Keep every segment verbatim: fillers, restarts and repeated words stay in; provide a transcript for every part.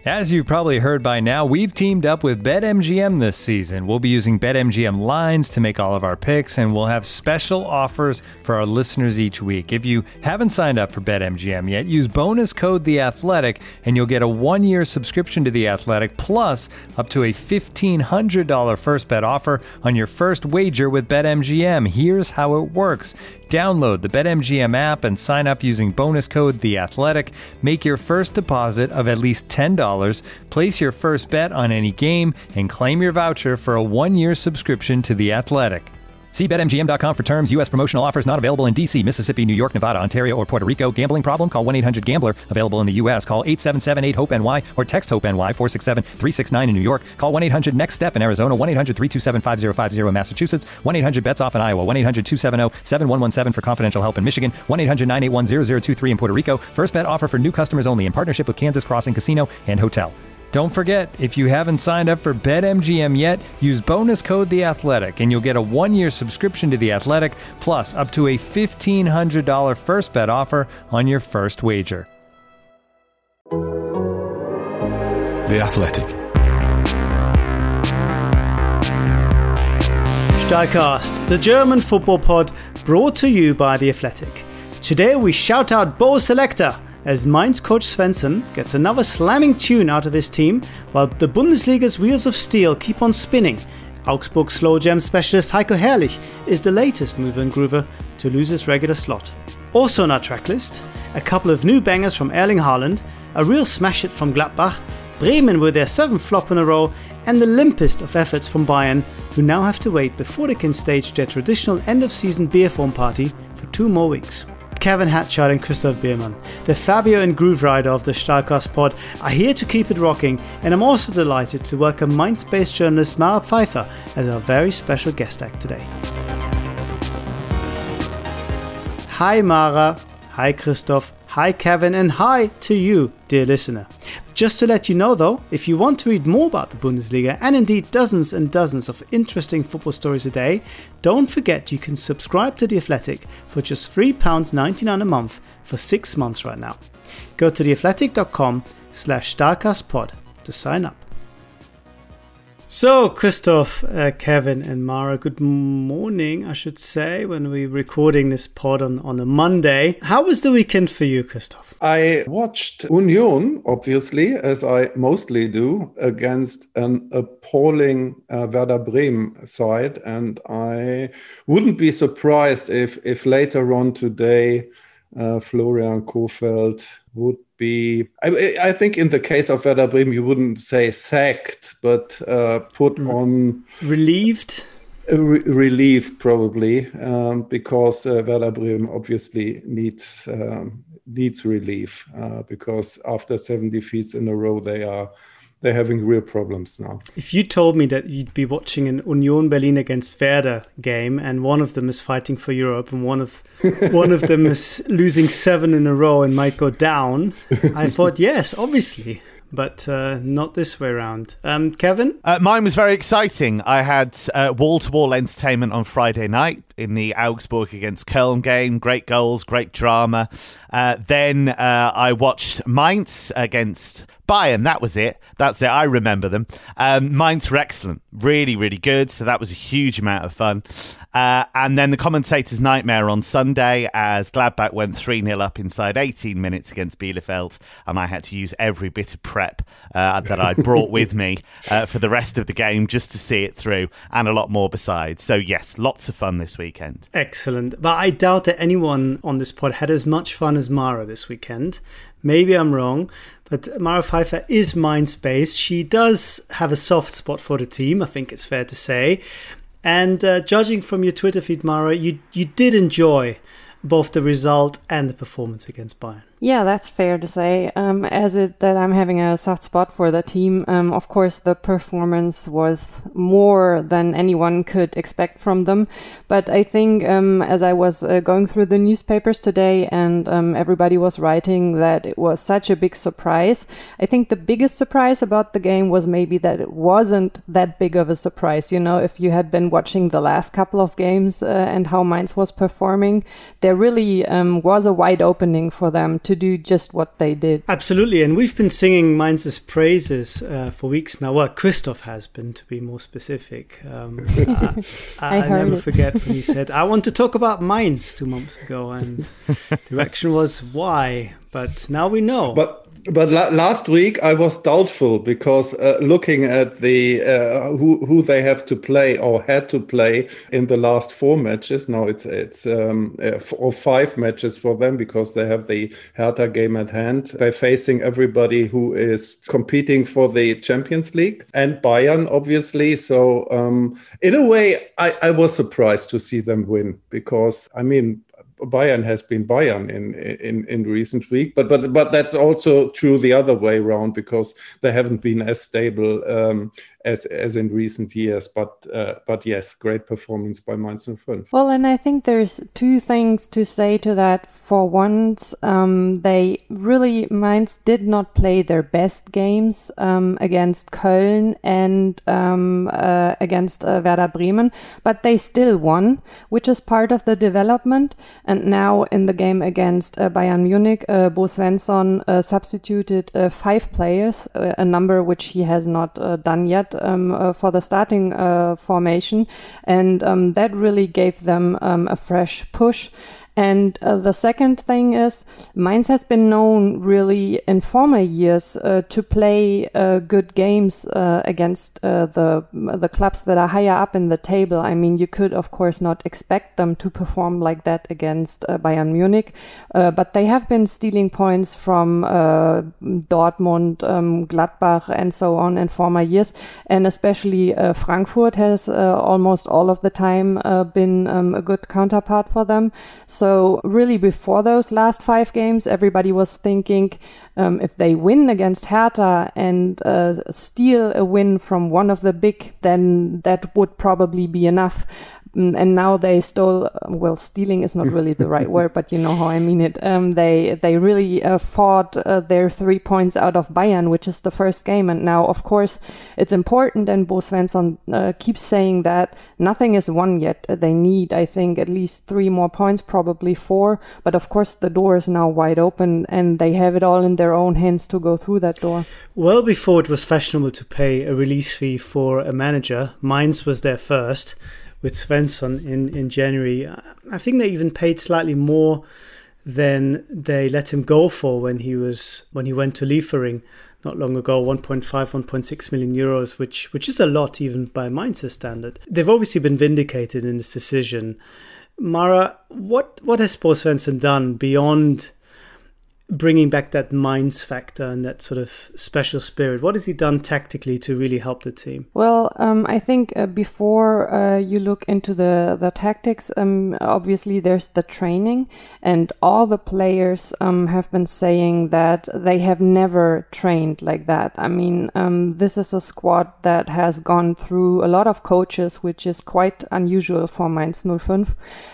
As you've probably heard by now, we've teamed up with BetMGM this season. We'll be using BetMGM lines to make all of our picks, and we'll have special offers for our listeners each week. If you haven't signed up for BetMGM yet, use bonus code The Athletic, and you'll get a one-year subscription to The Athletic, plus up to a fifteen hundred dollars first bet offer on your first wager with BetMGM. Here's how it works. Download the BetMGM app and sign up using bonus code The Athletic. Make your first deposit of at least ten dollars, place your first bet on any game, and claim your voucher for a one-year subscription to The Athletic. See Bet M G M dot com for terms. U S promotional offers not available in D C, Mississippi, New York, Nevada, Ontario, or Puerto Rico. Gambling problem? Call one eight hundred gambler. Available in the U S. Call eight seven seven eight hope N Y or text HOPE-NY four six seven three six nine in New York. Call one eight hundred next step in Arizona. one eight hundred three two seven five zero five zero in Massachusetts. one eight hundred bets off in Iowa. one eight hundred two seven zero seven one one seven for confidential help in Michigan. one eight hundred nine eight one zero zero two three in Puerto Rico. First bet offer for new customers only in partnership with Kansas Crossing Casino and Hotel. Don't forget, if you haven't signed up for BetMGM yet, use bonus code The Athletic, and you'll get a one-year subscription to The Athletic, plus up to a fifteen hundred dollars first bet offer on your first wager. The Athletic. Steilcast, the German football pod brought to you by The Athletic. Today we shout out Bo Selector as Mainz coach Svensson gets another slamming tune out of his team while the Bundesliga's wheels of steel keep on spinning. Augsburg slow jam specialist Heiko Herrlich is the latest mover and groover to lose his regular slot. Also on our tracklist, a couple of new bangers from Erling Haaland, a real smash hit from Gladbach, Bremen with their seventh flop in a row, and the limpest of efforts from Bayern, who now have to wait before they can stage their traditional end-of-season beer form party for two more weeks. Kevin Hatchard and Christoph Biermann, the Fabio and Groove Rider of the Steilcast pod, are here to keep it rocking, and I'm also delighted to welcome Mainz-based journalist Mara Pfeiffer as our very special guest act today. Hi Mara, hi Christoph, hi Kevin, and hi to you, dear listener. Just to let you know though, if you want to read more about the Bundesliga and indeed dozens and dozens of interesting football stories a day, don't forget you can subscribe to The Athletic for just three pounds ninety-nine a month for six months right now. Go to theathletic.com slash SteilcastPod to sign up. So, Christoph, uh, Kevin and Mara, good morning, I should say, when we're recording this pod on, on a Monday. How was the weekend for you, Christoph? I watched Union, obviously, as I mostly do, against an appalling uh, Werder Bremen side. And I wouldn't be surprised if, if later on today, uh, Florian Kohfeldt would be, I, I think in the case of Werder Bremen, you wouldn't say sacked, but uh, put on... Relieved? Uh, re- relieved, probably, um, because uh, Werder Bremen obviously needs um, needs relief, uh, because after seven defeats in a row, they are they're having real problems now. If you told me that you'd be watching an Union Berlin against Werder game, and one of them is fighting for Europe, and one of one of them is losing seven in a row and might go down, I thought, yes, obviously. But uh, not this way around. Um, Kevin? Uh, mine was very exciting. I had uh, wall-to-wall entertainment on Friday night in the Augsburg against Köln game. Great goals, great drama. Uh, then uh, I watched Mainz against Bayern. That was it. That's it. I remember them. Um, Mainz were excellent. Really, really good. So that was a huge amount of fun. Uh, and then the commentator's nightmare on Sunday as Gladbach went three nil up inside eighteen minutes against Bielefeld, and I had to use every bit of prep uh, that I'd brought with me uh, for the rest of the game just to see it through, and a lot more besides. So yes, lots of fun this weekend. Excellent. But I doubt that anyone on this pod had as much fun as Mara this weekend. Maybe I'm wrong, but Mara Pfeiffer is Mainz-based. She does have a soft spot for the team, I think it's fair to say. And uh, judging from your Twitter feed, Mara, you you did enjoy both the result and the performance against Bayern. Yeah, that's fair to say. Um, as it that I'm having a soft spot for the team. Um, of course, the performance was more than anyone could expect from them. But I think um, as I was uh, going through the newspapers today, and um, everybody was writing that it was such a big surprise, I think the biggest surprise about the game was maybe that it wasn't that big of a surprise. You know, if you had been watching the last couple of games uh, and how Mainz was performing, there really um, was a wide opening for them to do just what they did. Absolutely, and we've been singing Mainz's praises uh, for weeks now. Well, Christoph has been, to be more specific. Um, I, I, I never it. forget when he said, I want to talk about Mainz two months ago, and the reaction was, why? But now we know. But But la- last week I was doubtful because uh, looking at the uh, who who they have to play or had to play in the last four matches. Now it's it's um, uh, f- or five matches for them because they have the Hertha game at hand. They're facing everybody who is competing for the Champions League and Bayern, obviously. So um, in a way, I, I was surprised to see them win because I mean. Bayern has been Bayern in, in, in recent week, but but but that's also true the other way around because they haven't been as stable um, as as in recent years. But uh, but yes, great performance by Mainz null fünf. Well, and I think there's two things to say to that. For once, um, they really, Mainz did not play their best games um, against Köln and um, uh, against uh, Werder Bremen, but they still won, which is part of the development. And now in the game against uh, Bayern Munich, uh, Bo Svensson uh, substituted uh, five players, uh, a number which he has not uh, done yet um, uh, for the starting uh, formation. And um, that really gave them um, a fresh push. And uh, the second thing is, Mainz has been known really in former years uh, to play uh, good games uh, against uh, the the clubs that are higher up in the table. I mean, you could, of course, not expect them to perform like that against uh, Bayern Munich, uh, but they have been stealing points from uh, Dortmund, um, Gladbach, and so on in former years. And especially uh, Frankfurt has uh, almost all of the time uh, been um, a good counterpart for them. So So really before those last five games, everybody was thinking um, if they win against Hertha and uh, steal a win from one of the big, then that would probably be enough. And now they stole, well, stealing is not really the right word, but you know how I mean it. Um, they they really uh, fought uh, their three points out of Bayern, which is the first game. And now, of course, it's important, and Bo Svensson uh, keeps saying that nothing is won yet. They need, I think, at least three more points, probably four. But of course, the door is now wide open, and they have it all in their own hands to go through that door. Well before it was fashionable to pay a release fee for a manager, Mainz was there first. With Svensson in, in January. I think they even paid slightly more than they let him go for when he was when he went to Liefering not long ago, one point five, one point six million euros, which which is a lot even by Mainz's standard. They've obviously been vindicated in this decision. Mara, what, what has Bo Svensson done beyond bringing back that Mainz factor and that sort of special spirit? What has he done tactically to really help the team? Well, um, I think uh, before uh, you look into the, the tactics, um, obviously there's the training, and all the players um, have been saying that they have never trained like that. I mean, um, this is a squad that has gone through a lot of coaches, which is quite unusual for Mainz null fünf.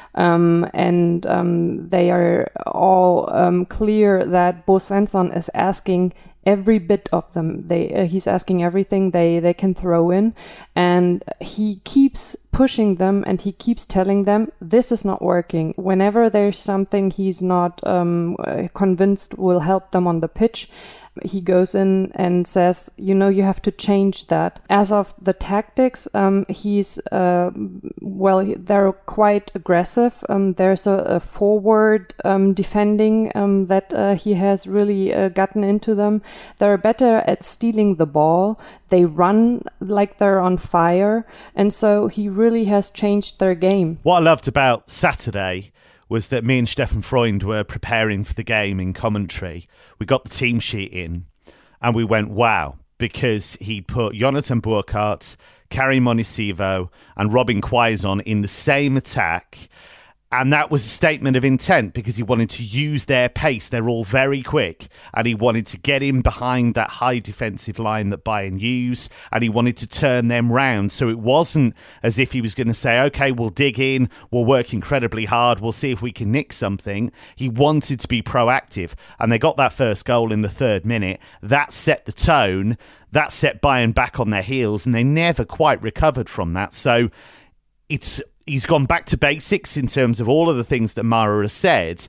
Um, and um, they are all um, clear that Bo Svensson is asking every bit of them. They uh, he's asking everything they, they can throw in, and he keeps pushing them, and he keeps telling them this is not working. Whenever there's something he's not um, convinced will help them on the pitch, he goes in and says, you know, you have to change that. As of the tactics, um, he's, uh, well, they're quite aggressive. Um, there's a, a forward um, defending um, that uh, he has really uh, gotten into them. They're better at stealing the ball. They run like they're on fire. And so he really has changed their game. What I loved about Saturday was that me and Stefan Freund were preparing for the game in commentary. We got the team sheet in and we went, wow, because he put Jonathan Burkardt, Karim Onisivo and Robin Quaison in the same attack. And that was a statement of intent because he wanted to use their pace. They're all very quick. And he wanted to get in behind that high defensive line that Bayern use. And he wanted to turn them round. So it wasn't as if he was going to say, OK, we'll dig in. We'll work incredibly hard. We'll see if we can nick something. He wanted to be proactive. And they got that first goal in the third minute. That set the tone. That set Bayern back on their heels. And they never quite recovered from that. So it's... He's gone back to basics in terms of all of the things that Mara has said,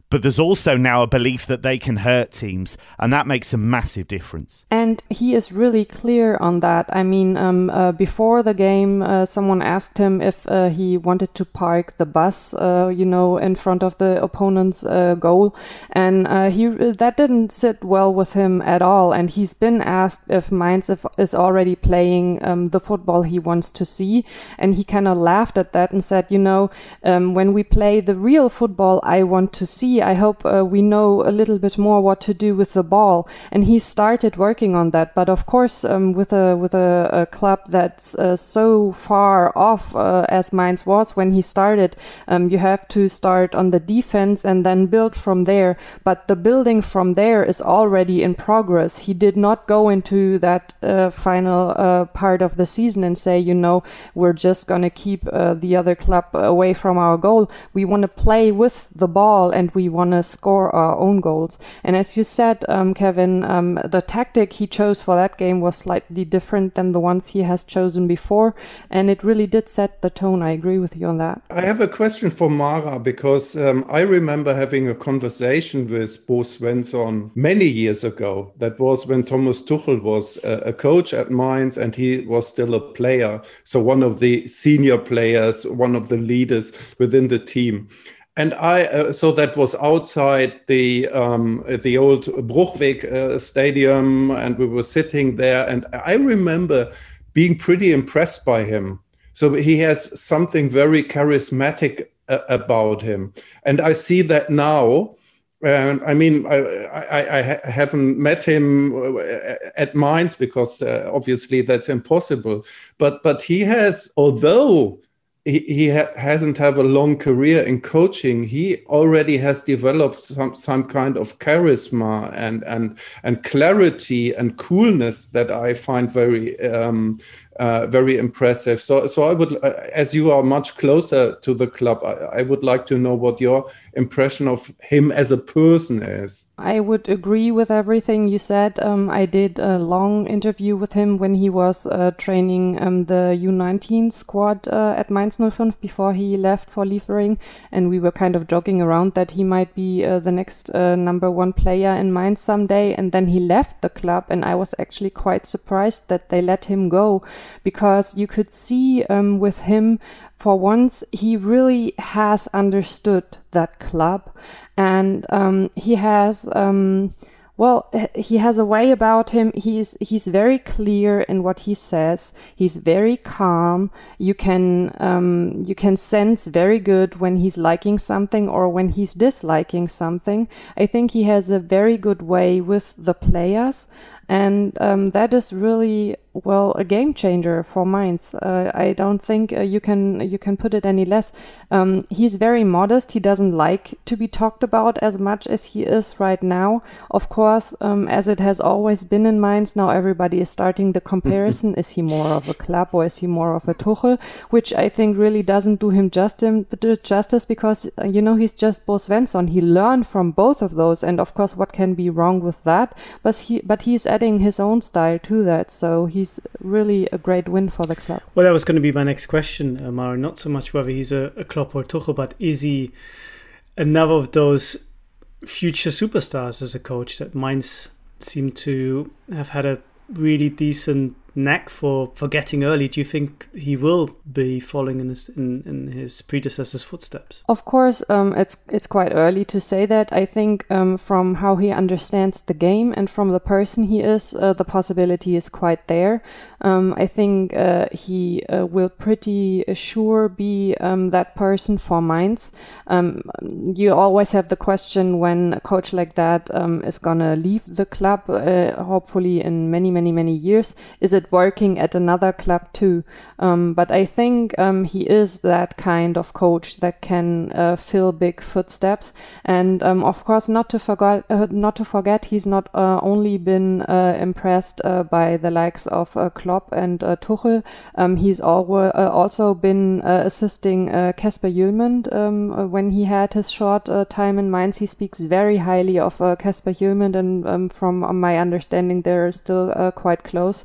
but there's also now a belief that they can hurt teams, and that makes a massive difference. And he is really clear on that. I mean, um, uh, before the game, uh, someone asked him if uh, he wanted to park the bus, uh, you know, in front of the opponent's uh, goal, and uh, he that didn't sit well with him at all. And he's been asked if Mainz if, is already playing um, the football he wants to see, and he kind of laughed at that and said, you know, um, when we play the real football I want to see, I hope uh, we know a little bit more what to do with the ball. And he started working on that. But of course, um, with a with a, a club that's uh, so far off uh, as Mainz was when he started, um, you have to start on the defense and then build from there. But the building from there is already in progress. He did not go into that uh, final uh, part of the season and say, you know, we're just going to keep uh, the other club away from our goal. We want to play with the ball and we want to score our own goals. And as you said, um, Kevin, um, the tactic he chose for that game was slightly different than the ones he has chosen before. And it really did set the tone. I agree with you on that. I have a question for Mara, because um, I remember having a conversation with Bo Svensson many years ago. That was when Thomas Tuchel was a, a coach at Mainz and he was still a player. So one of the senior players, one of the leaders within the team. And I, uh, so that was outside the um, the old Bruchweg uh, stadium, and we were sitting there. And I remember being pretty impressed by him. So he has something very charismatic uh, about him, and I see that now. And I mean, I, I, I haven't met him at Mainz because uh, obviously that's impossible. But but he has, although he, he ha- hasn't have a long career in coaching, he already has developed some, some kind of charisma and and and clarity and coolness that I find very um, uh, very impressive. So so I would, uh, as you are much closer to the club, I, I would like to know what your impression of him as a person is. I would agree with everything you said. Um, I did a long interview with him when he was uh, training um, the U nineteen squad uh, at Mainz oh five before he left for Liefering, and we were kind of joking around that he might be uh, the next uh, number one player in Mainz someday. And then he left the club, and I was actually quite surprised that they let him go, because you could see um, with him, for once, he really has understood that club, and um, he has, um, well, he has a way about him. He's he's very clear in what he says. He's very calm. You can um, you can sense very good when he's liking something or when he's disliking something. I think he has a very good way with the players. And um, that is really, well, a game changer for Mainz. Uh, I don't think uh, you can you can put it any less. Um, he's very modest. He doesn't like to be talked about as much as he is right now. Of course, um, as it has always been in Mainz, now everybody is starting the comparison. Is he more of a club or is he more of a Tuchel? Which I think really doesn't do him justice, justice because, uh, you know, he's just Bo Svensson. He learned from both of those. And of course, what can be wrong with that? But, he, but he's at his own style to that, so he's really a great win for the club. Well, that was going to be my next question, uh, Mara. Not so much whether he's a, a Klopp or a Tuchel, but is he another of those future superstars as a coach that Mainz seem to have had a really decent knack for, for getting early? Do you think he will be following in his in, in his predecessor's footsteps? Of course, um, it's it's quite early to say that. I think um, from how he understands the game and from the person he is, uh, the possibility is quite there. Um, I think uh, he uh, will pretty sure be um, that person for Mainz. Um, you always have the question when a coach like that um, is gonna leave the club, uh, hopefully in many, many, many years. Is it working at another club too? Um, but I think um, he is that kind of coach that can uh, fill big footsteps. And um, of course, not to forget, uh, not to forget, he's not uh, only been uh, impressed uh, by the likes of uh, Klopp and uh, Tuchel. Um, he's alwa- uh, also been uh, assisting uh, Kasper Hjulmand um, when he had his short uh, time in Mainz. He speaks very highly of uh, Kasper Hjulmand, and um, from my understanding, they're still uh, quite close.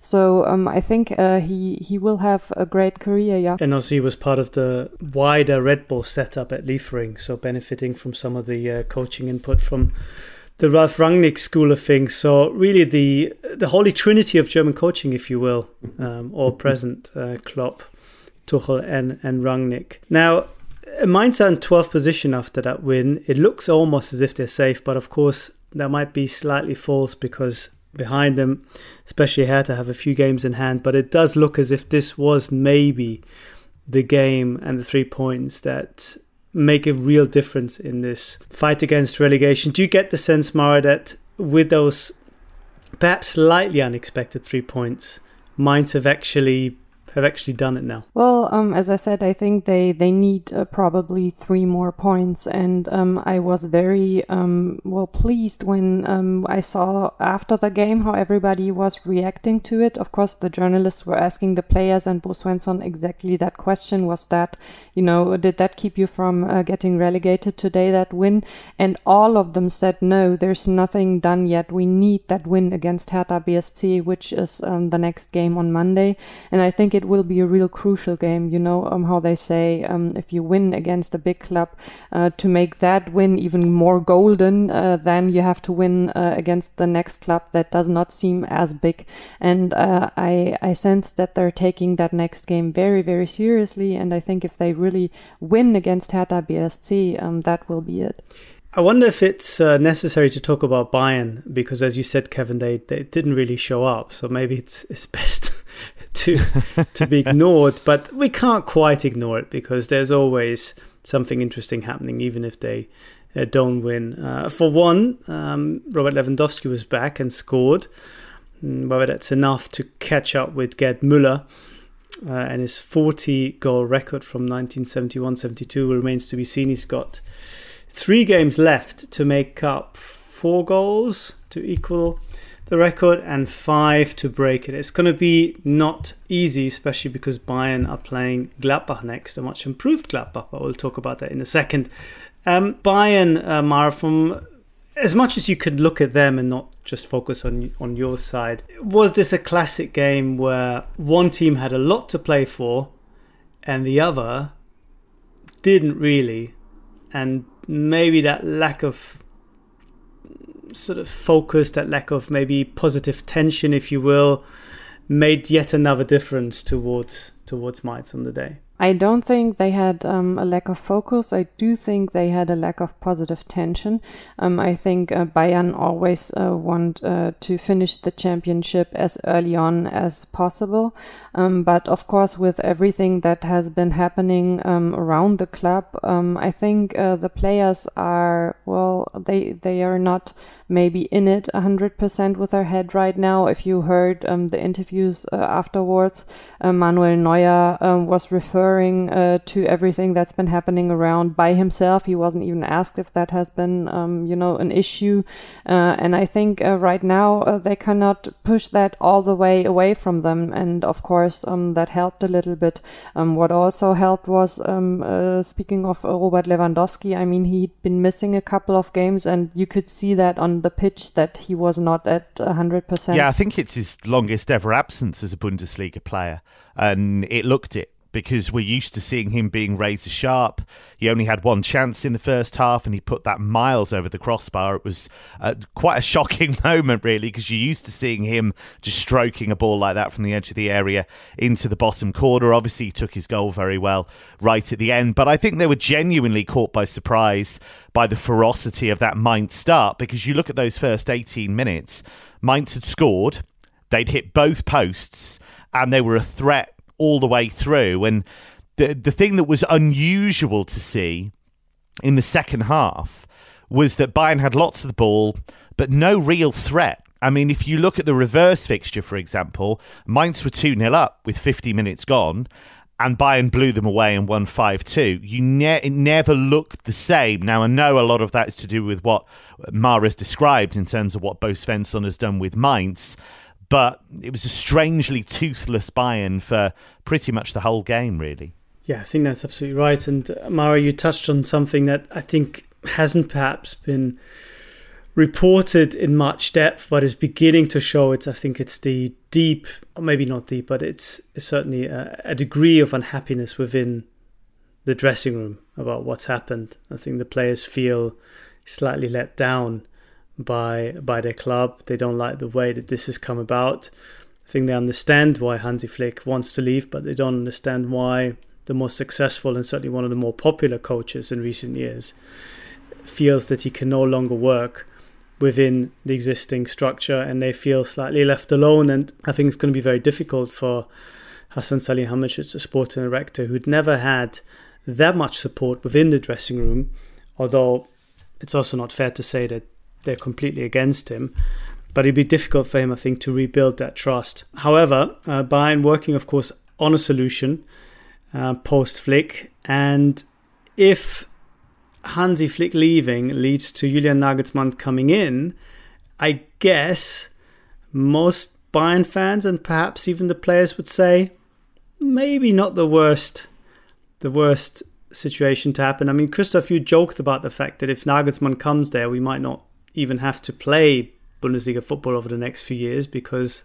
So um, I think uh, he he will have a great career. Yeah, and also he was part of the wider Red Bull setup at Liefering, so benefiting from some of the uh, coaching input from the Ralf Rangnick school of things. So really the the holy trinity of German coaching, if you will, um, all present: uh, Klopp, Tuchel, and and Rangnick. Now, Mainz are in twelfth position after that win. It looks almost as if they're safe, but of course that might be slightly false because behind them, especially Hertha, have a few games in hand. But it does look as if this was maybe the game and the three points that make a real difference in this fight against relegation. Do you get the sense, Mara, that with those perhaps slightly unexpected three points, Mainz have actually have actually done it now? Well, um, as I said, I think they they need uh, probably three more points, and um, I was very um, well pleased when um, I saw after the game how everybody was reacting to it. Of course, the journalists were asking the players and Bo Svensson exactly that question: was that, you know, did that keep you from uh, getting relegated today, that win? And all of them said no, there's nothing done yet. We need that win against Hertha B S C, which is um, the next game on Monday, and I think it It will be a real crucial game. You know um, how they say um, if you win against a big club, uh, to make that win even more golden, uh, then you have to win uh, against the next club that does not seem as big. And uh, I, I sense that they're taking that next game very, very seriously. And I think if they really win against Hertha B S C, um, that will be it. I wonder if it's uh, necessary to talk about Bayern, because as you said, Kevin, they, they didn't really show up. So maybe it's, it's best to to be ignored. But we can't quite ignore it because there's always something interesting happening, even if they uh, don't win. Uh, for one, um, Robert Lewandowski was back and scored. Whether that's enough to catch up with Gerd Müller uh, and his forty-goal record from nineteen seventy-one seventy-two remains to be seen. He's got three games left to make up four goals to equal the record and five to break it. It's going to be not easy, especially because Bayern are playing Gladbach next, a much improved Gladbach, but we'll talk about that in a second. Um, Bayern, uh, Mara, from as much as you could look at them and not just focus on on your side, was this a classic game where one team had a lot to play for and the other didn't really, and maybe that lack of sort of focus, that lack of maybe positive tension, if you will, made yet another difference towards towards Mainz on the day? I don't think they had um, a lack of focus. I do think they had a lack of positive tension. Um, I think uh, Bayern always uh, want uh, to finish the championship as early on as possible. Um, but of course, with everything that has been happening um, around the club, um, I think uh, the players are, well, they they are not maybe in it one hundred percent with their head right now. If you heard um, the interviews uh, afterwards, uh, Manuel Neuer um, was referring Uh, to everything that's been happening around by himself. He wasn't even asked if that has been, um, you know, an issue. Uh, and I think uh, right now uh, they cannot push that all the way away from them. And of course, um, that helped a little bit. Um, what also helped was, um, uh, speaking of uh, Robert Lewandowski, I mean, he'd been missing a couple of games and you could see that on the pitch that he was not at one hundred percent. Yeah, I think it's his longest ever absence as a Bundesliga player. And it looked it, because we're used to seeing him being razor sharp. He only had one chance in the first half and he put that miles over the crossbar. It was uh, quite a shocking moment, really, because you're used to seeing him just stroking a ball like that from the edge of the area into the bottom corner. Obviously, he took his goal very well right at the end, but I think they were genuinely caught by surprise by the ferocity of that Mainz start, because you look at those first eighteen minutes, Mainz had scored, they'd hit both posts, and they were a threat all the way through. And the the thing that was unusual to see in the second half was that Bayern had lots of the ball, but no real threat. I mean, if you look at the reverse fixture, for example, Mainz were two nil up with fifty minutes gone, and Bayern blew them away and won five two. You ne- it never looked the same. Now, I know a lot of that is to do with what Mara's described in terms of what Bo Svensson has done with Mainz, but it was a strangely toothless Bayern for pretty much the whole game, really. Yeah, I think that's absolutely right. And uh, Mara, you touched on something that I think hasn't perhaps been reported in much depth, but is beginning to show it. I think it's the deep, or maybe not deep, but it's, it's certainly a, a degree of unhappiness within the dressing room about what's happened. I think the players feel slightly let down by by their club. They don't like the way that this has come about. I think they understand why Hansi Flick wants to leave, but they don't understand why the most successful and certainly one of the more popular coaches in recent years feels that he can no longer work within the existing structure, and they feel slightly left alone. And I think it's going to be very difficult for Hasan Salihamidzic, the sporting director, who'd never had that much support within the dressing room, although it's also not fair to say that they're completely against him. But it'd be difficult for him, I think, to rebuild that trust. However, uh, Bayern working, of course, on a solution uh, post-Flick. And if Hansi Flick leaving leads to Julian Nagelsmann coming in, I guess most Bayern fans and perhaps even the players would say maybe not the worst the worst situation to happen. I mean, Christoph, you joked about the fact that if Nagelsmann comes there, we might not even have to play Bundesliga football over the next few years because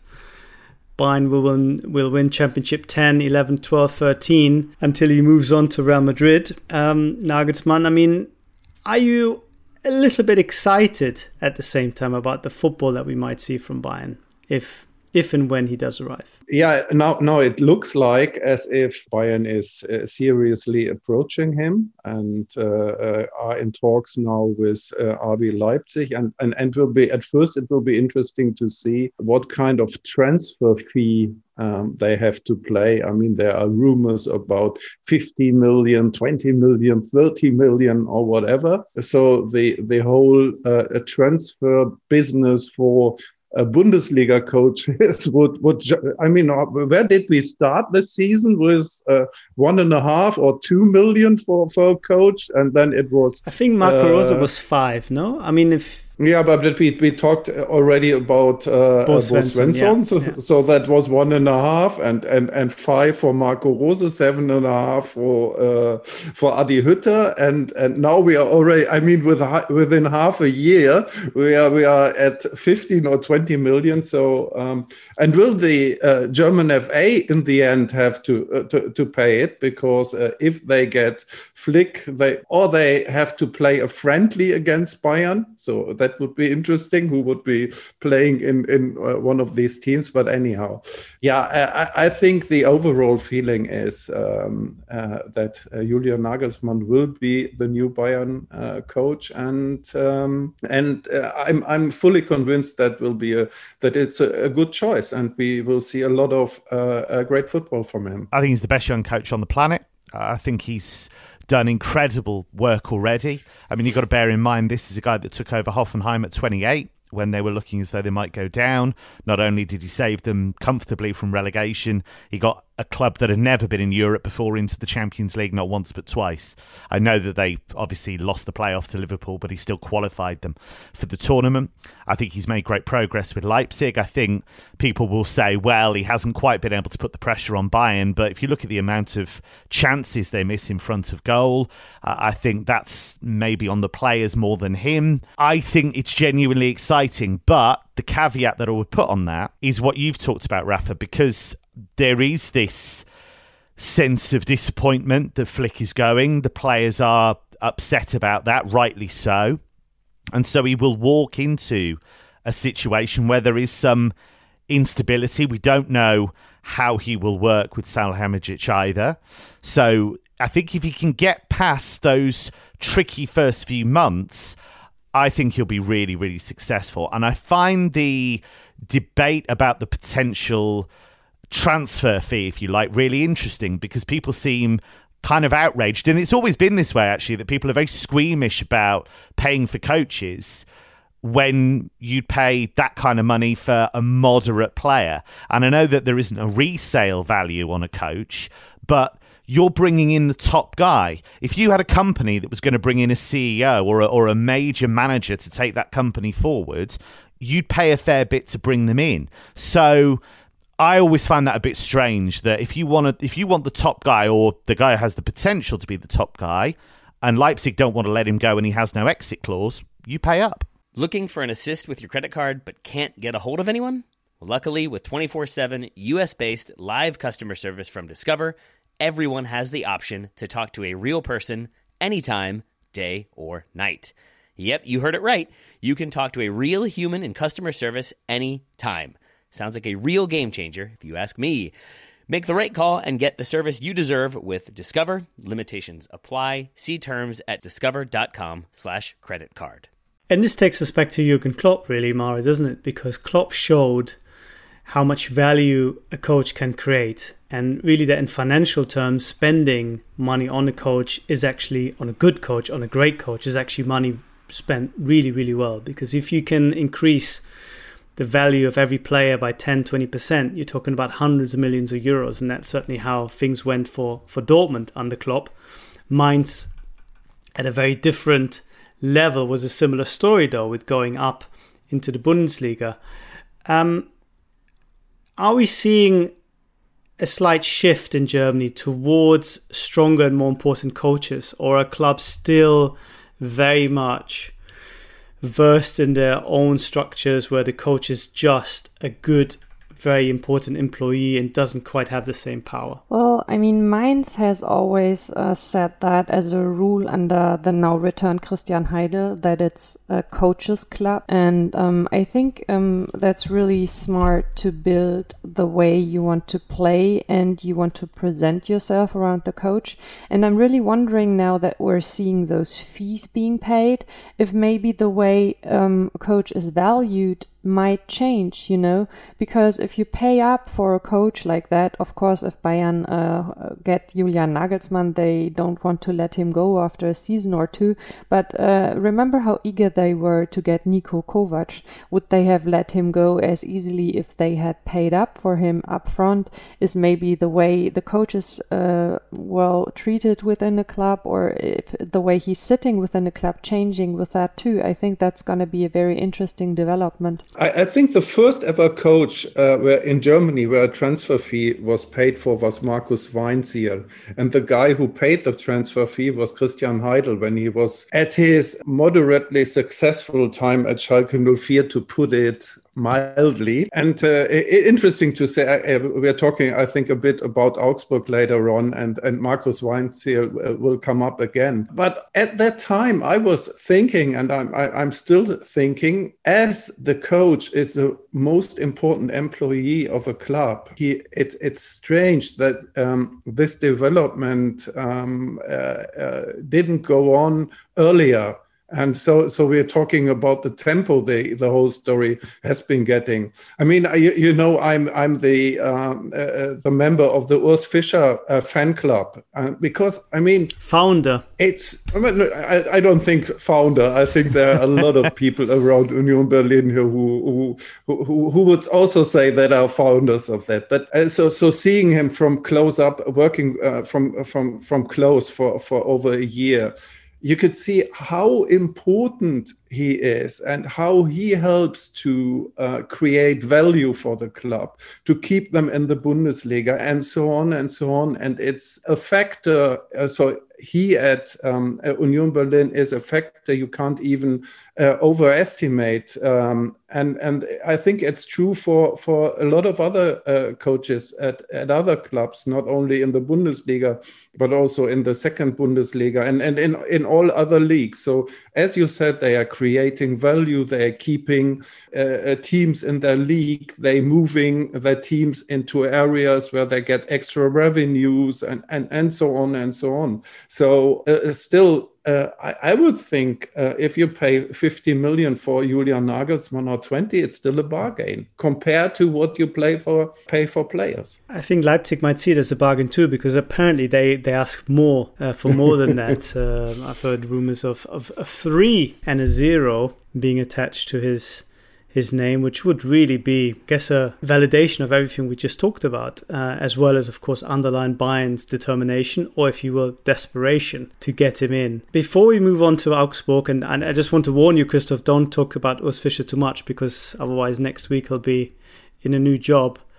Bayern will win, will win Championship ten, eleven, twelve, thirteen until he moves on to Real Madrid. Um, Nagelsmann, I mean, are you a little bit excited at the same time about the football that we might see from Bayern if if and when he does arrive? Yeah, now, now it looks like as if Bayern is uh, seriously approaching him and uh, uh, are in talks now with uh, R B Leipzig. And, and, and will be at first, it will be interesting to see what kind of transfer fee um, they have to play. I mean, there are rumors about fifty million, twenty million, thirty million or whatever. So the, the whole uh, transfer business for Uh, Bundesliga coaches would, would, I mean, where did we start this season with uh, one and a half or two million for, for a coach? And then it was. I think Marco uh, Rose was five, no? I mean, if. Yeah, but we, we talked already about uh, Bo Svensson, yeah, so, yeah. so that was one and a half and, and, and five for Marco Rose, seven and a half for uh, for Adi Hütter, and and now we are already. I mean, with within half a year, we are we are at fifteen or twenty million. So um, and will the uh, German F A in the end have to uh, to, to pay it, because uh, if they get Flick, they or they have to play a friendly against Bayern, so that That would be interesting, who would be playing in, in uh, one of these teams. But anyhow, yeah, I, I think the overall feeling is um, uh, that uh, Julian Nagelsmann will be the new Bayern uh, coach. And um, and uh, I'm I'm fully convinced that will be a that it's a, a good choice. And we will see a lot of uh, uh, great football from him. I think he's the best young coach on the planet. Uh, I think he's done incredible work already. I mean, you've got to bear in mind, this is a guy that took over Hoffenheim at twenty-eight when they were looking as though they might go down. Not only did he save them comfortably from relegation, he got a club that had never been in Europe before into the Champions League, not once but twice. I know that they obviously lost the playoff to Liverpool, but he still qualified them for the tournament. I think he's made great progress with Leipzig. I think people will say, well, he hasn't quite been able to put the pressure on Bayern, but if you look at the amount of chances they miss in front of goal, uh, I think that's maybe on the players more than him. I think it's genuinely exciting, but the caveat that I would put on that is what you've talked about, Rafa, because there is this sense of disappointment that Flick is going. The players are upset about that, rightly so. And so he will walk into a situation where there is some instability. We don't know how he will work with Salihamidzic either. So I think if he can get past those tricky first few months, I think he'll be really, really successful. And I find the debate about the potential transfer fee, if you like, really interesting, because people seem kind of outraged. And it's always been this way, actually, that people are very squeamish about paying for coaches when you pay that kind of money for a moderate player. And I know that there isn't a resale value on a coach, but you're bringing in the top guy. If you had a company that was going to bring in a C E O or a, or a major manager to take that company forward, you'd pay a fair bit to bring them in. So I always find that a bit strange, that if you want to, if you want the top guy, or the guy who has the potential to be the top guy, and Leipzig don't want to let him go and he has no exit clause, you pay up. Looking for an assist with your credit card but can't get a hold of anyone? Well, luckily, with twenty-four seven U S-based live customer service from Discover, everyone has the option to talk to a real person anytime, day or night. Yep, you heard it right. You can talk to a real human in customer service anytime. Sounds like a real game changer, if you ask me. Make the right call and get the service you deserve with Discover. Limitations apply. See terms at discover.com slash credit card. And this takes us back to Jurgen Klopp, really, Mara, doesn't it? Because Klopp showed how much value a coach can create. And really that in financial terms, spending money on a coach is actually, on a good coach, on a great coach, is actually money spent really, really well. Because if you can increase the value of every player by ten, twenty percent, you're talking about hundreds of millions of euros. And that's certainly how things went for, for Dortmund under Klopp. Mainz, at a very different level, was a similar story, though, with going up into the Bundesliga. Um, are we seeing a slight shift in Germany towards stronger and more important coaches, or are clubs still very much versed in their own structures where the coach is just a good, very important employee and doesn't quite have the same power? Well, I mean, Mainz has always uh, said that as a rule under the now returned Christian Heidel, that it's a coach's club. And um, I think um, that's really smart to build the way you want to play and you want to present yourself around the coach. And I'm really wondering, now that we're seeing those fees being paid, if maybe the way um, a coach is valued might change, you know, because if you pay up for a coach like that, of course, if Bayern uh, get Julian Nagelsmann, they don't want to let him go after a season or two. But uh, remember how eager they were to get Niko Kovac. Would they have let him go as easily if they had paid up for him up front? Is maybe the way the coach is uh, well treated within a club, or if the way he's sitting within a club, changing with that too? I think that's going to be a very interesting development. I, I think the first ever coach uh, where in Germany where a transfer fee was paid for was Markus Weinzierl. And the guy who paid the transfer fee was Christian Heidel when he was at his moderately successful time at Schalke oh four, to put it mildly. And uh, interesting to say, uh, we're talking, I think, a bit about Augsburg later on, and, and Markus Weinzierl will come up again. But at that time, I was thinking, and I'm, I, I'm still thinking, as the coach is the most important employee of a club, he it's it's strange that um, this development um, uh, uh, didn't go on earlier. And so, so we're talking about the tempo the the whole story has been getting. I mean, you, you know, I'm I'm the um, uh, the member of the Urs Fischer uh, fan club uh, because I mean, founder. It's I, mean, I, I don't think founder. I think there are a lot of people around Union Berlin here who who who, who would also say that are founders of that. But uh, so so seeing him from close up, working uh, from from from close for for over a year, you could see how important he is and how he helps to uh, create value for the club, to keep them in the Bundesliga, and so on and so on. And it's a factor. Uh, so he at um, Union Berlin is a factor you can't even uh, overestimate. Um, and and I think it's true for, for a lot of other uh, coaches at, at other clubs, not only in the Bundesliga, but also in the second Bundesliga and, and in, in all other leagues. So as you said, they are creating value, they are keeping uh, teams in their league, they moving their teams into areas where they get extra revenues and, and, and so on and so on. So uh, still, uh, I, I would think uh, if you pay fifty million for Julian Nagelsmann or twenty, it's still a bargain compared to what you play for, pay for players. I think Leipzig might see it as a bargain too, because apparently they, they ask more uh, for more than that. um, I've heard rumors of, of a three and a zero being attached to his his name, which would really be, I guess, a validation of everything we just talked about, uh, as well as, of course, underline Bayern's determination, or if you will, desperation to get him in. Before we move on to Augsburg, and, and I just want to warn you, Christoph, don't talk about Urs Fischer too much, because otherwise next week he'll be in a new job.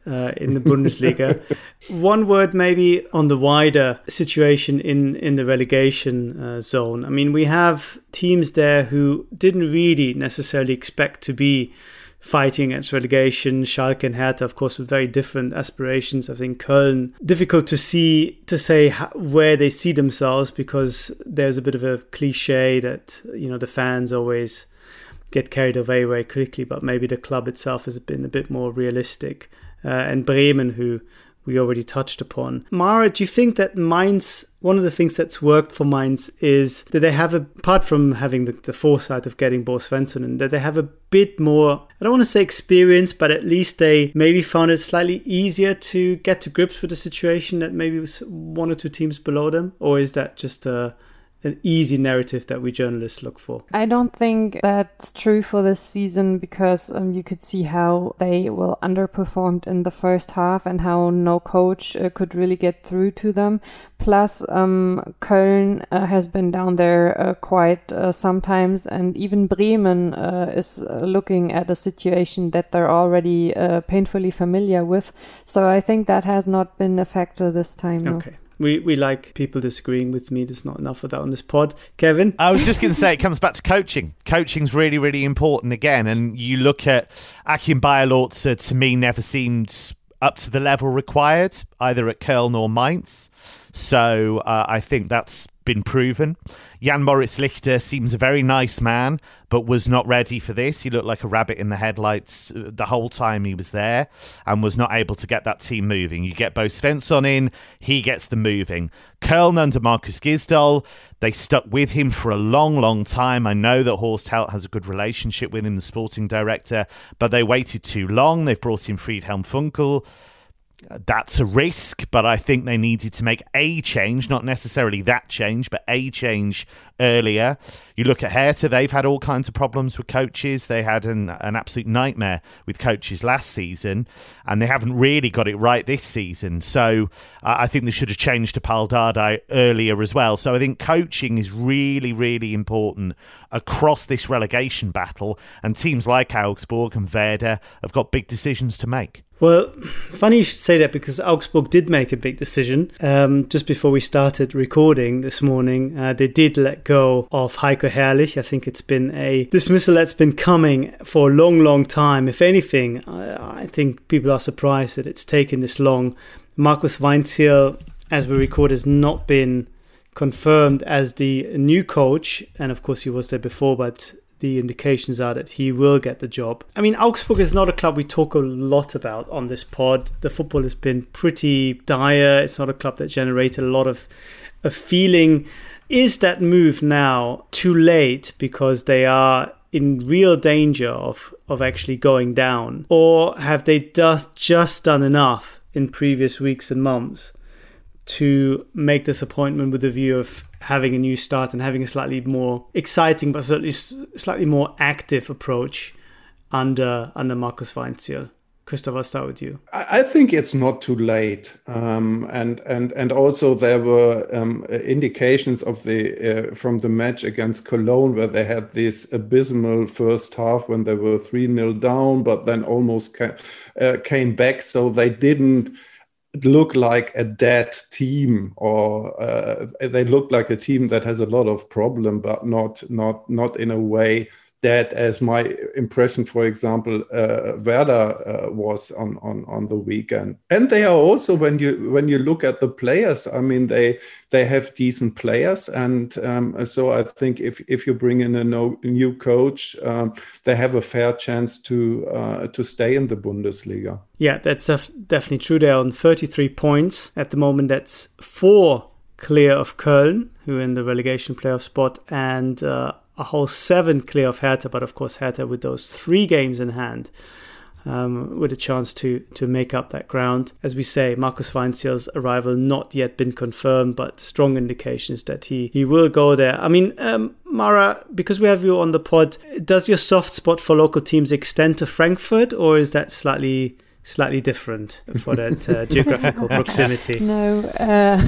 uh, in the Bundesliga. One word maybe on the wider situation in, in the relegation uh, zone. I mean, we have teams there who didn't really necessarily expect to be fighting against relegation. Schalke and Hertha, of course, with very different aspirations. I think Köln, difficult to see, to say how, where they see themselves, because there's a bit of a cliche that, you know, the fans always get carried away very quickly, but maybe the club itself has been a bit more realistic. Uh, and Bremen, who we already touched upon. Mara, do you think that Mainz, one of the things that's worked for Mainz is that they have, a, apart from having the, the foresight of getting Bo Svensson, and that they have a bit more, I don't want to say experience, but at least they maybe found it slightly easier to get to grips with the situation that maybe was one or two teams below them? Or is that just a an easy narrative that we journalists look for? I don't think that's true for this season, because um, you could see how they well underperformed in the first half and how no coach uh, could really get through to them. Plus, um, Köln uh, has been down there uh, quite uh, sometimes, and even Bremen uh, is uh, looking at a situation that they're already uh, painfully familiar with. So I think that has not been a factor this time. No. Okay. We we like people disagreeing with me. There's not enough of that on this pod. Kevin? I was just going to say, it comes back to coaching. Coaching's really, really important again. And you look at Achim Bayerlorzer, to me, never seemed up to the level required, either at Köln or Mainz. So uh, I think that's been proven. Jan Moritz Lichter seems a very nice man, but was not ready for this. He looked like a rabbit in the headlights the whole time he was there, and was not able to get that team moving. You get Bo Svensson in, he gets them moving. Köln under Markus Gisdol, they stuck with him for a long, long time. I know that Horst Held has a good relationship with him, the sporting director, but they waited too long. They've brought in Friedhelm Funkel. That's a risk, but I think they needed to make a change, not necessarily that change, but a change earlier. You look at Hertha, they've had all kinds of problems with coaches. They had an, an absolute nightmare with coaches last season, and they haven't really got it right this season. So uh, I think they should have changed to Pal Dardai earlier as well. So I think coaching is really, really important across this relegation battle, and teams like Augsburg and Werder have got big decisions to make. Well, funny you should say that, because Augsburg did make a big decision. Um, just before we started recording this morning, uh, they did let go of Heiko Herrlich. I think it's been a dismissal that's been coming for a long, long time. If anything, I, I think people are surprised that it's taken this long. Markus Weinzierl, as we record, has not been confirmed as the new coach. And of course, he was there before, but the indications are that he will get the job. I mean, Augsburg is not a club we talk a lot about on this pod. The football has been pretty dire. It's not a club that generated a lot of a feeling. Is that move now too late because they are in real danger of, of actually going down? Or have they just, just done enough in previous weeks and months to make this appointment with the view of having a new start and having a slightly more exciting but certainly slightly more active approach under under Markus Weinzierl? Christoph, I'll start with you. I think it's not too late, um, and and and also there were um, indications of the uh, from the match against Cologne, where they had this abysmal first half when they were three nil down, but then almost ca- uh, came back. So they didn't look like a dead team, or uh, they looked like a team that has a lot of problem, but not not not in a way dead as my impression, for example, uh, Werder uh, was on, on on the weekend. And they are also, when you when you look at the players, I mean, they they have decent players, and um, so I think if if you bring in a no, new coach, um, they have a fair chance to uh, to stay in the Bundesliga. Yeah, that's def- definitely true. They're on thirty-three points at the moment. That's four clear of Köln, who are in the relegation playoff spot, and uh, a whole seven clear of Hertha. But of course, Hertha with those three games in hand, um, with a chance to to make up that ground. As we say, Markus Weinzierl's arrival not yet been confirmed, but strong indications that he, he will go there. I mean, um, Mara, because we have you on the pod, does your soft spot for local teams extend to Frankfurt, or is that slightly slightly different for that uh, geographical proximity? No, uh,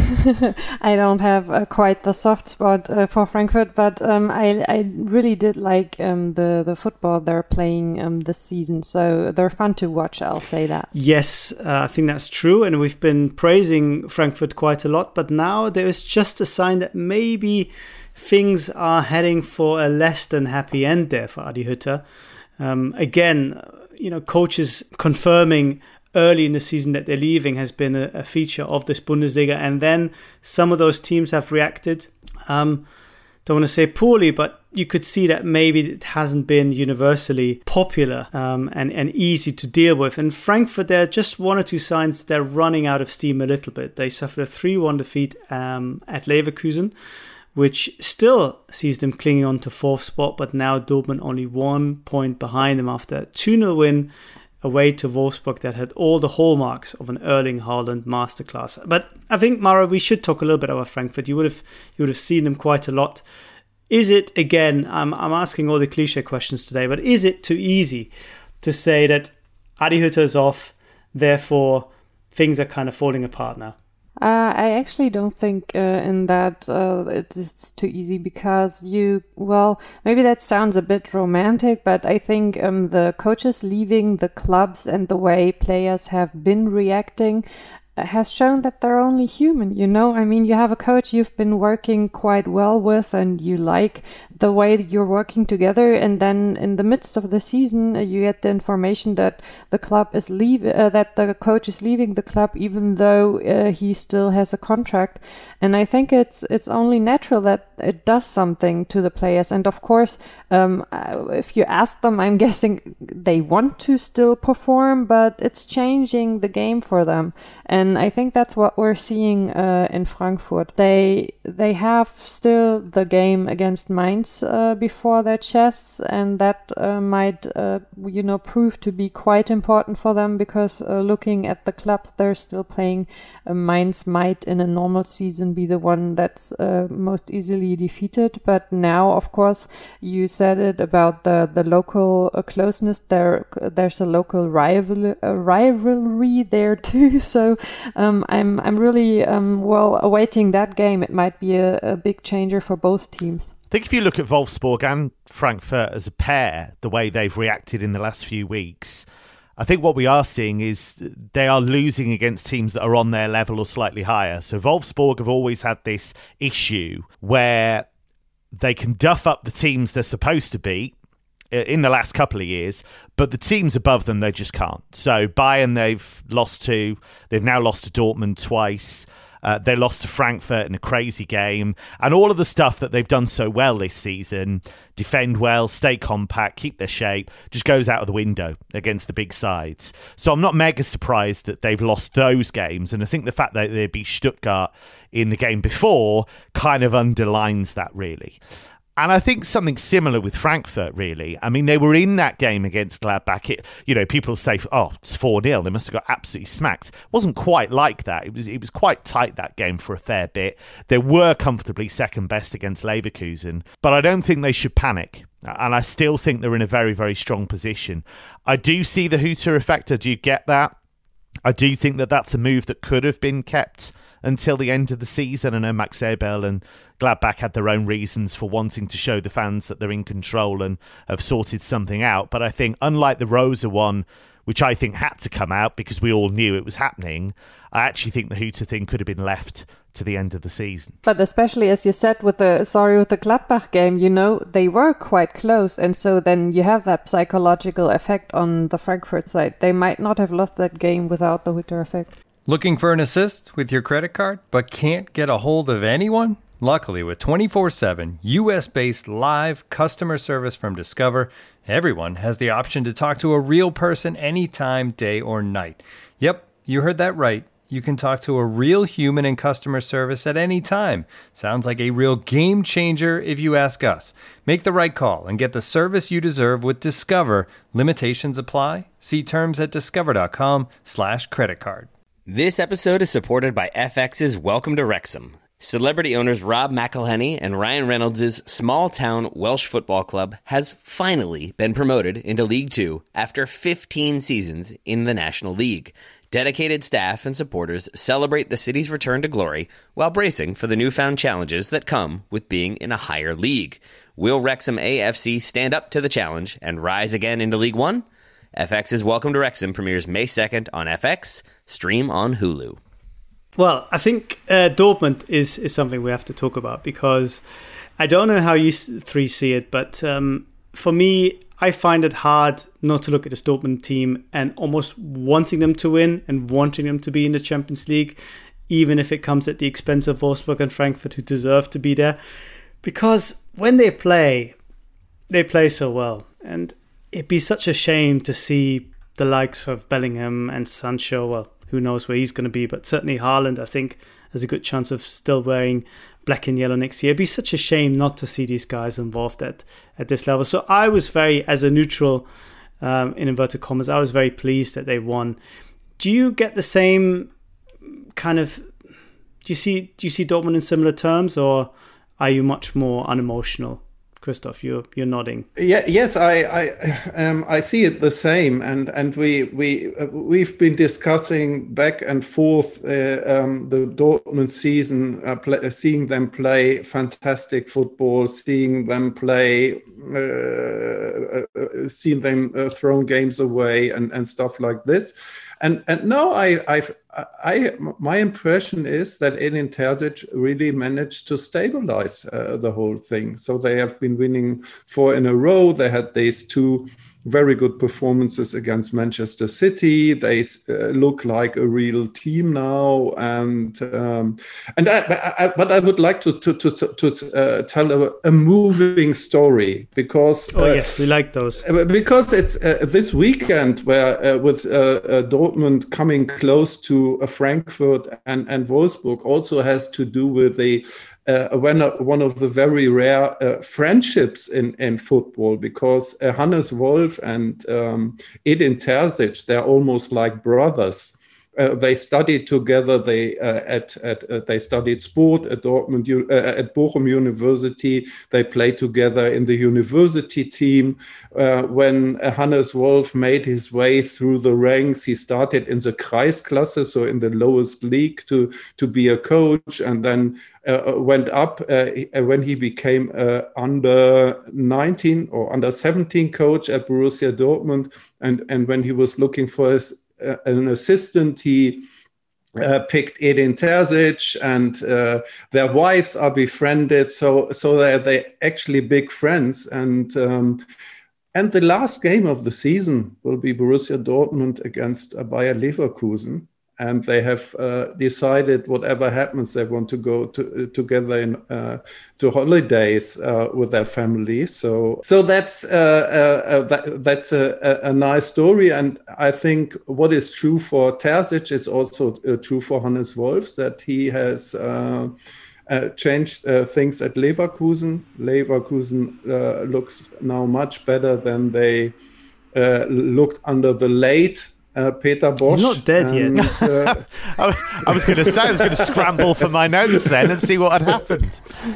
I don't have uh, quite the soft spot uh, for Frankfurt, but um, I, I really did like um, the, the football they're playing um, this season. So they're fun to watch, I'll say that. Yes, uh, I think that's true. And we've been praising Frankfurt quite a lot, but now there is just a sign that maybe things are heading for a less than happy end there for Adi Hütter. Um, again, you know, coaches confirming early in the season that they're leaving has been a, a feature of this Bundesliga. And then some of those teams have reacted. Um, don't want to say poorly, but you could see that maybe it hasn't been universally popular um, and, and easy to deal with. And Frankfurt, there are just one or two signs they're running out of steam a little bit. They suffered a three one defeat um, at Leverkusen, which still sees them clinging on to fourth spot, but now Dortmund only one point behind them after a two nil win away to Wolfsburg that had all the hallmarks of an Erling Haaland masterclass. But I think, Mara, we should talk a little bit about Frankfurt. You would have you would have seen them quite a lot. Is it, again, I'm, I'm asking all the cliche questions today, but is it too easy to say that Adi Hütter is off, therefore things are kind of falling apart now? Uh, I actually don't think uh, in that uh, it's too easy because you, well, maybe that sounds a bit romantic, but I think um, the coaches leaving the clubs and the way players have been reacting has shown that they're only human, you know? I mean, you have a coach you've been working quite well with and you like the way that you're working together, and then in the midst of the season uh, you get the information that the club is leave uh, that the coach is leaving the club even though uh, he still has a contract. And I think it's it's only natural that it does something to the players. And of course, um, if you ask them, I'm guessing they want to still perform, but it's changing the game for them. And And I think that's what we're seeing uh, in Frankfurt. They they have still the game against Mainz uh, before their chests, and that uh, might uh, you know prove to be quite important for them because uh, looking at the club they're still playing, uh, Mainz might in a normal season be the one that's uh, most easily defeated. But now, of course, you said it about the the local uh, closeness. There there's a local rival uh, rivalry there too. So. Um, I'm I'm really um, well awaiting that game. It might be a, a big changer for both teams. I think if you look at Wolfsburg and Frankfurt as a pair, the way they've reacted in the last few weeks, I think what we are seeing is they are losing against teams that are on their level or slightly higher. So Wolfsburg have always had this issue where they can duff up the teams they're supposed to beat in the last couple of years, but the teams above them, they just can't. So Bayern, they've lost to. They've now lost to Dortmund twice. Uh, they lost to Frankfurt in a crazy game. And all of the stuff that they've done so well this season, defend well, stay compact, keep their shape, just goes out of the window against the big sides. So I'm not mega surprised that they've lost those games. And I think the fact that they beat Stuttgart in the game before kind of underlines that, really. And I think something similar with Frankfurt, really. I mean, they were in that game against Gladbach. It, you know, people say, oh, it's four nil. They must have got absolutely smacked. It wasn't quite like that. It was it was quite tight, that game, for a fair bit. They were comfortably second best against Leverkusen. But I don't think they should panic. And I still think they're in a very, very strong position. I do see the Hütter effect. I do get that. I do think that that's a move that could have been kept until the end of the season. I know Max Eberl and Gladbach had their own reasons for wanting to show the fans that they're in control and have sorted something out. But I think, unlike the Rosa one, which I think had to come out because we all knew it was happening, I actually think the Hütter thing could have been left to the end of the season. But especially, as you said, with the sorry with the Gladbach game, you know, they were quite close, and so then you have that psychological effect on the Frankfurt side. They might not have lost that game without the Hütter effect. Looking for an assist with your credit card, but can't get a hold of anyone? Luckily, with twenty-four seven U S-based live customer service from Discover, everyone has the option to talk to a real person anytime, day or night. Yep, you heard that right. You can talk to a real human in customer service at any time. Sounds like a real game changer if you ask us. Make the right call and get the service you deserve with Discover. Limitations apply. See terms at discover.com slash credit card. This episode is supported by F X's Welcome to Wrexham. Celebrity owners Rob McElhenney and Ryan Reynolds' small-town Welsh football club has finally been promoted into League Two after fifteen seasons in the National League. Dedicated staff and supporters celebrate the city's return to glory while bracing for the newfound challenges that come with being in a higher league. Will Wrexham A F C stand up to the challenge and rise again into League One? F X's Welcome to Wrexham premieres May second on F X, stream on Hulu. Well, I think uh, Dortmund is, is something we have to talk about, because I don't know how you three see it, but um, for me, I find it hard not to look at this Dortmund team and almost wanting them to win and wanting them to be in the Champions League, even if it comes at the expense of Wolfsburg and Frankfurt, who deserve to be there. Because when they play, they play so well. And it'd be such a shame to see the likes of Bellingham and Sancho, well, who knows where he's going to be, but certainly Haaland, I think, has a good chance of still wearing black and yellow next year. It'd be such a shame not to see these guys involved at, at this level. So I was very, as a neutral, um, in inverted commas, I was very pleased that they won. Do you get the same kind of, do you see, do you see Dortmund in similar terms, or are you much more unemotional? Christoph, you're you're nodding. Yeah, yes, I I um, I see it the same, and and we we uh, we've been discussing back and forth uh, um, the Dortmund season, uh, play, seeing them play fantastic football, seeing them play, uh, uh, seeing them uh, throw games away, and, and stuff like this. And and now I I've, I my impression is that Edin Terzic really managed to stabilize uh, the whole thing. So they have been winning four in a row. They had these two very good performances against Manchester City. They uh, look like a real team now, and um, and I, I, but I would like to to to, to uh, tell a, a moving story, because oh uh, yes, we like those, because it's uh, this weekend where uh, with uh, uh, Dortmund coming close to uh, Frankfurt and and Wolfsburg also has to do with the Uh, when, uh, one of the very rare uh, friendships in, in football, because uh, Hannes Wolf and um, Edin Terzic, they're almost like brothers. Uh, they studied together. They uh, at at uh, they studied sport at Dortmund uh, at Bochum University. They played together in the university team. Uh, when uh, Hannes Wolf made his way through the ranks, he started in the Kreisklasse, so in the lowest league, to to be a coach, and then uh, went up uh, when he became uh, under nineteen or under seventeen coach at Borussia Dortmund, and and when he was looking for his Uh, an assistant, he uh, picked Edin Terzic, and uh, their wives are befriended, so so they're they actually big friends. And um, and the last game of the season will be Borussia Dortmund against uh, Bayer Leverkusen, and they have uh, decided whatever happens, they want to go to, uh, together in uh, to holidays uh, with their family. So, so that's uh, uh, that, that's a, a nice story. And I think what is true for Terzic is also uh, true for Hannes Wolf, that he has uh, uh, changed uh, things at Leverkusen. Leverkusen uh, looks now much better than they uh, looked under the late Uh, Peter Bosz. He's not dead and, yet. uh, I, I was going to say, I was going to scramble for my notes then and see what had happened.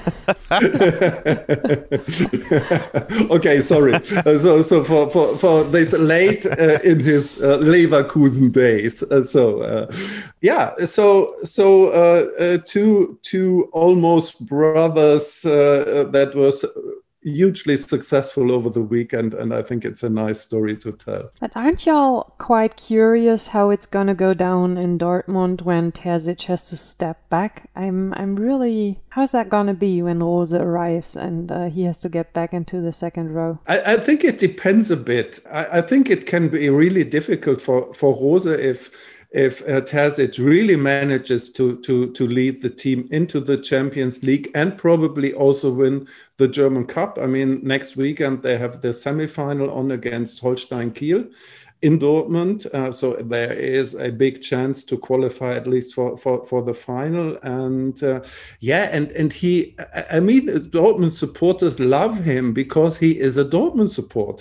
Okay, sorry. Uh, so, so for, for, for this late uh, in his uh, Leverkusen days. Uh, so, uh, yeah. So, so uh, uh, two two almost brothers uh, that was hugely successful over the weekend, and I think it's a nice story to tell. But aren't y'all quite curious how it's gonna go down in Dortmund when Terzic has to step back? I'm I'm really... How's that gonna be when Rose arrives and uh, he has to get back into the second row? I, I think it depends a bit. I, I think it can be really difficult for, for Rose if if uh, Terzic really manages to, to, to lead the team into the Champions League and probably also win the German Cup. I mean, next weekend they have the semi-final on against Holstein Kiel in Dortmund. Uh, so there is a big chance to qualify at least for, for, for the final. And uh, yeah, and, and he, I mean, Dortmund supporters love him because he is a Dortmund supporter.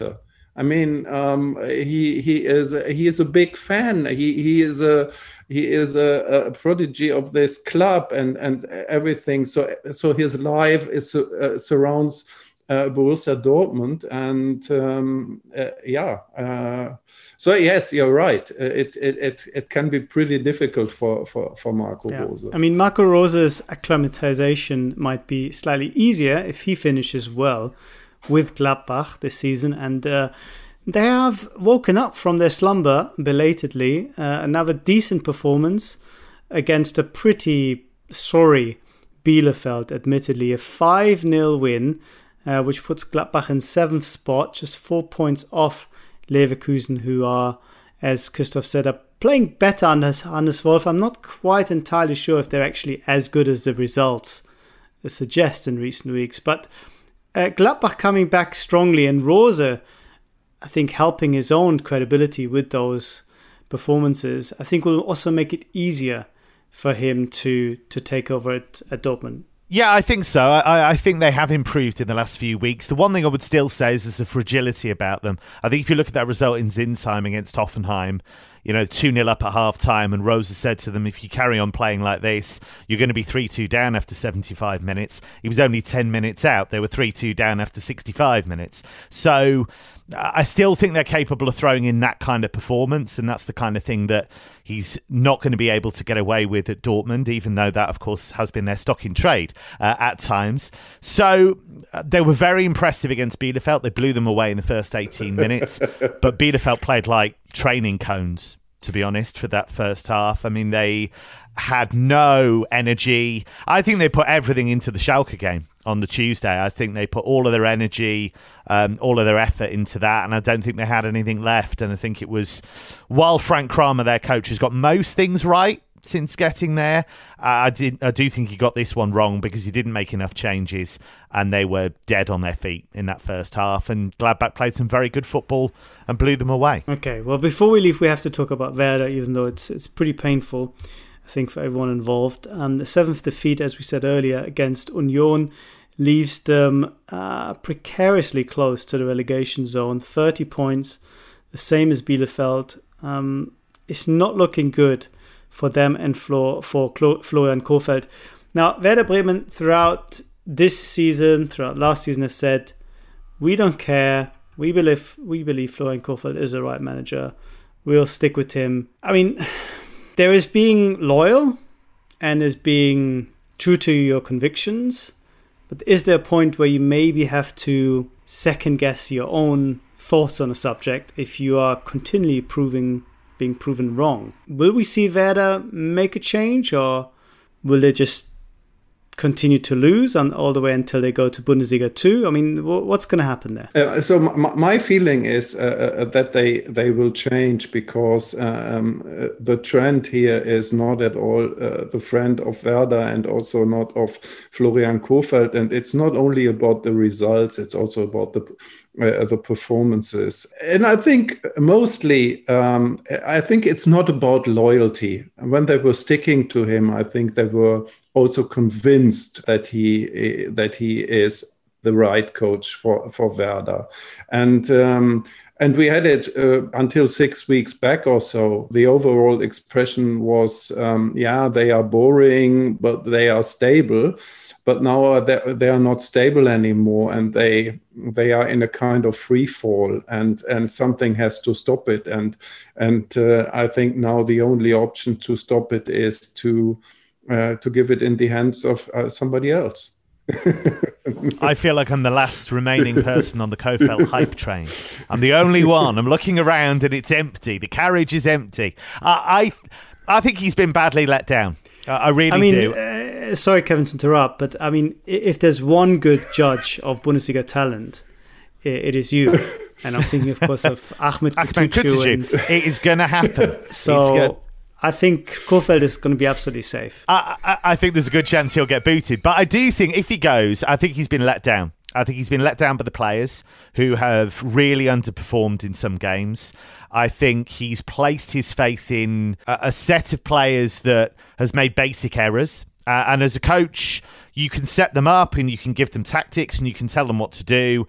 I mean, um, he he is he is a big fan. He he is a he is a, a prodigy of this club and and everything. So so his life is uh, surrounds uh, Borussia Dortmund, and um, uh, yeah. Uh, so yes, you're right. It it it it can be pretty difficult for for for Marco yeah. Rose. I mean, Marco Rose's acclimatization might be slightly easier if he finishes well with Gladbach this season, and uh, they have woken up from their slumber belatedly. Uh, another decent performance against a pretty sorry Bielefeld, admittedly. A five nil win, uh, which puts Gladbach in seventh spot, just four points off Leverkusen, who are, as Christoph said, are playing better under Hannes Wolf. I'm not quite entirely sure if they're actually as good as the results suggest in recent weeks, but Uh, Gladbach coming back strongly, and Rose, I think, helping his own credibility with those performances, I think will also make it easier for him to to take over at, at Dortmund. Yeah, I think so. I, I think they have improved in the last few weeks. The one thing I would still say is there's a fragility about them. I think if you look at that result in Zinsheim against Hoffenheim, you know, two nil up at half-time, and Rose said to them, if you carry on playing like this, you're going to be three two down after seventy-five minutes. He was only ten minutes out. They were three two down after sixty-five minutes. So I still think they're capable of throwing in that kind of performance, and that's the kind of thing that he's not going to be able to get away with at Dortmund, even though that, of course, has been their stock in trade uh, at times. So uh, they were very impressive against Bielefeld. They blew them away in the first eighteen minutes, but Bielefeld played like training cones, to be honest, for that first half. I mean, they had no energy. I think they put everything into the Schalke game on the Tuesday. I think they put all of their energy, um, all of their effort into that, and I don't think they had anything left. And I think it was, while Frank Kramer, their coach, has got most things right since getting there, uh, I did I do think he got this one wrong, because he didn't make enough changes and they were dead on their feet in that first half, and Gladbach played some very good football and blew them away. Okay, well, before we leave, we have to talk about Werder, even though it's it's pretty painful, I think, for everyone involved. Um, the seventh defeat, as we said earlier, against Union leaves them uh, precariously close to the relegation zone. thirty points, the same as Bielefeld. Um, it's not looking good for them and for, for Florian Kohfeldt. Now, Werder Bremen, throughout this season, throughout last season, have said, we don't care. We believe we believe Florian Kohfeldt is the right manager. We'll stick with him. I mean, there is being loyal and is being true to your convictions. But is there a point where you maybe have to second guess your own thoughts on a subject if you are continually proving being proven wrong? Will we see Werder make a change, or will they just continue to lose on all the way until they go to Bundesliga two? I mean, what's going to happen there? Uh, so my, my feeling is uh, that they they will change, because um, uh, the trend here is not at all uh, the friend of Werder, and also not of Florian Kohfeldt. And it's not only about the results, it's also about the uh, the performances. And I think mostly, um, I think it's not about loyalty. When they were sticking to him, I think they were also convinced that he that he is the right coach for, for Werder. And um, and we had it uh, until six weeks back or so. The overall expression was, um, yeah, they are boring, but they are stable. But now they, they are not stable anymore, and they they are in a kind of free fall, and, and something has to stop it. And, and uh, I think now the only option to stop it is to Uh, to give it in the hands of uh, somebody else. I feel like I'm the last remaining person on the Kohfeldt hype train. I'm the only one. I'm looking around and it's empty. The carriage is empty. Uh, I I think he's been badly let down. Uh, I really I mean, do. Uh, sorry, Kevin, to interrupt, but I mean, if there's one good judge of Bundesliga talent, it is you. And I'm thinking, of course, of Ahmed Kutucu. It is going to happen. So I think Kohfeldt is going to be absolutely safe. I, I, I think there's a good chance he'll get booted. But I do think if he goes, I think he's been let down. I think he's been let down by the players who have really underperformed in some games. I think he's placed his faith in a, a set of players that has made basic errors. Uh, and as a coach, you can set them up and you can give them tactics and you can tell them what to do.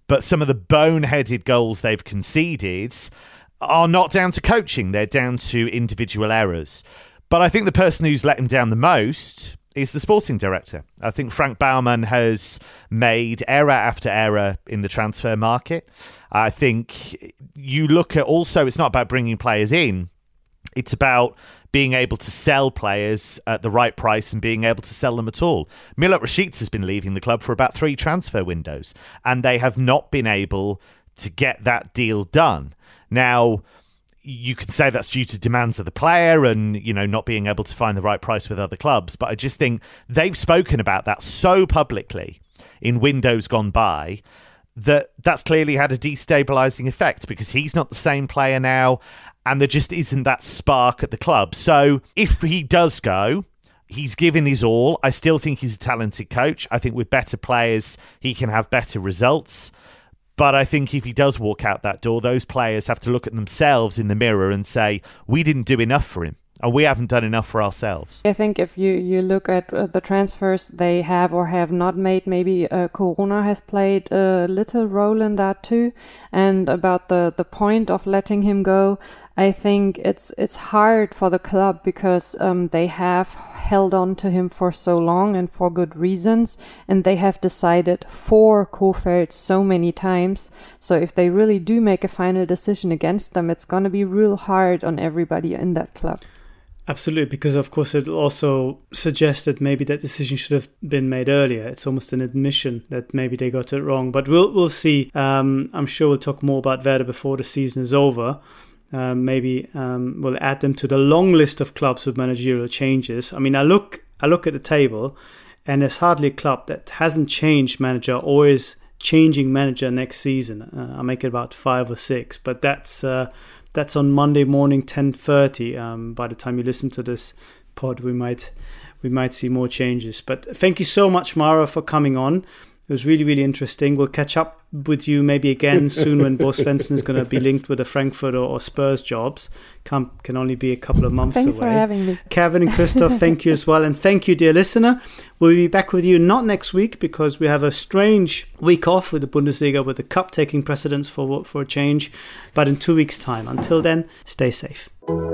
but some of the boneheaded goals they've conceded are not down to coaching. They're down to individual errors. But I think the person who's let him down the most is the sporting director. I think Frank Baumann has made error after error in the transfer market. I think you look at also, it's not about bringing players in. It's about being able to sell players at the right price and being able to sell them at all. Milot Rashica has been leaving the club for about three transfer windows, and they have not been able to get that deal done. Now, you could say that's due to demands of the player and, you know, not being able to find the right price with other clubs. But I just think they've spoken about that so publicly in windows gone by that that's clearly had a destabilising effect, because he's not the same player now and there just isn't that spark at the club. So if he does go, he's given his all. I still think he's a talented coach. I think with better players, he can have better results. But I think if he does walk out that door, those players have to look at themselves in the mirror and say, we didn't do enough for him, and we haven't done enough for ourselves. I think if you, you look at uh, the transfers they have or have not made, maybe uh, Corona has played a little role in that too. And about the, the point of letting him go, I think it's it's hard for the club because um, they have held on to him for so long and for good reasons, and they have decided for Kohfeldt so many times. So if they really do make a final decision against them, it's going to be real hard on everybody in that club. Absolutely, because of course it also suggests that maybe that decision should have been made earlier. It's almost an admission that maybe they got it wrong. But we'll we'll see. Um, I'm sure we'll talk more about Werder before the season is over. Um, maybe um, we'll add them to the long list of clubs with managerial changes. I mean, I look I look at the table, and there's hardly a club that hasn't changed manager or is changing manager next season. Uh, I make it about five or six, but that's uh, that's on Monday morning, ten thirty. Um, by the time you listen to this pod, we might we might see more changes. But thank you so much, Mara, for coming on. It was really, really interesting. We'll catch up with you maybe again soon when Bo Svensson is going to be linked with the Frankfurt or, or Spurs jobs. Can, can only be a couple of months Thanks away. Thanks for having me. Kevin and Christoph, thank you as well. And thank you, dear listener. We'll be back with you not next week because we have a strange week off with the Bundesliga, with the Cup taking precedence for, for a change, but in two weeks' time. Until then, stay safe.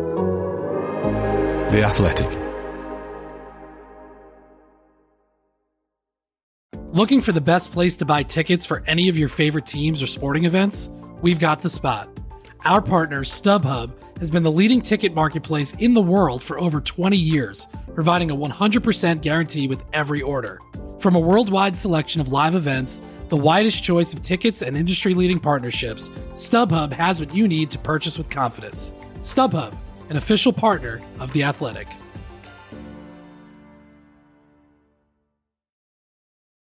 The Athletic. Looking for the best place to buy tickets for any of your favorite teams or sporting events? We've got the spot. Our partner, StubHub, has been the leading ticket marketplace in the world for over twenty years, providing a one hundred percent guarantee with every order. From a worldwide selection of live events, the widest choice of tickets and industry-leading partnerships, StubHub has what you need to purchase with confidence. StubHub, an official partner of The Athletic.